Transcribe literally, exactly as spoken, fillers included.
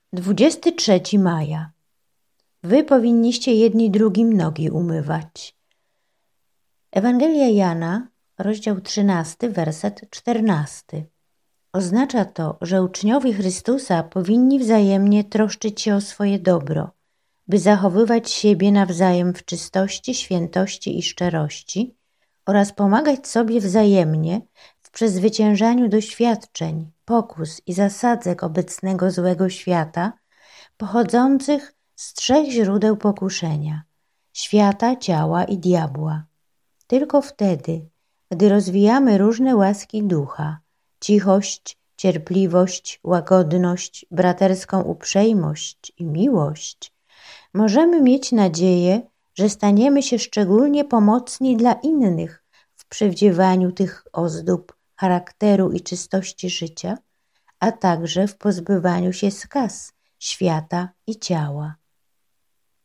dwudziestego trzeciego maja. Wy powinniście jedni drugim nogi umywać. Ewangelia Jana, rozdział trzynasty, werset czternasty. Oznacza to, że uczniowie Chrystusa powinni wzajemnie troszczyć się o swoje dobro, by zachowywać siebie nawzajem w czystości, świętości i szczerości oraz pomagać sobie wzajemnie w przezwyciężaniu doświadczeń, pokus i zasadzek obecnego złego świata, pochodzących z trzech źródeł pokuszenia – świata, ciała i diabła. Tylko wtedy, gdy rozwijamy różne łaski ducha, cichość, cierpliwość, łagodność, braterską uprzejmość i miłość, możemy mieć nadzieję, że staniemy się szczególnie pomocni dla innych w przywdziewaniu tych ozdób charakteru i czystości życia, a także w pozbywaniu się skaz świata i ciała.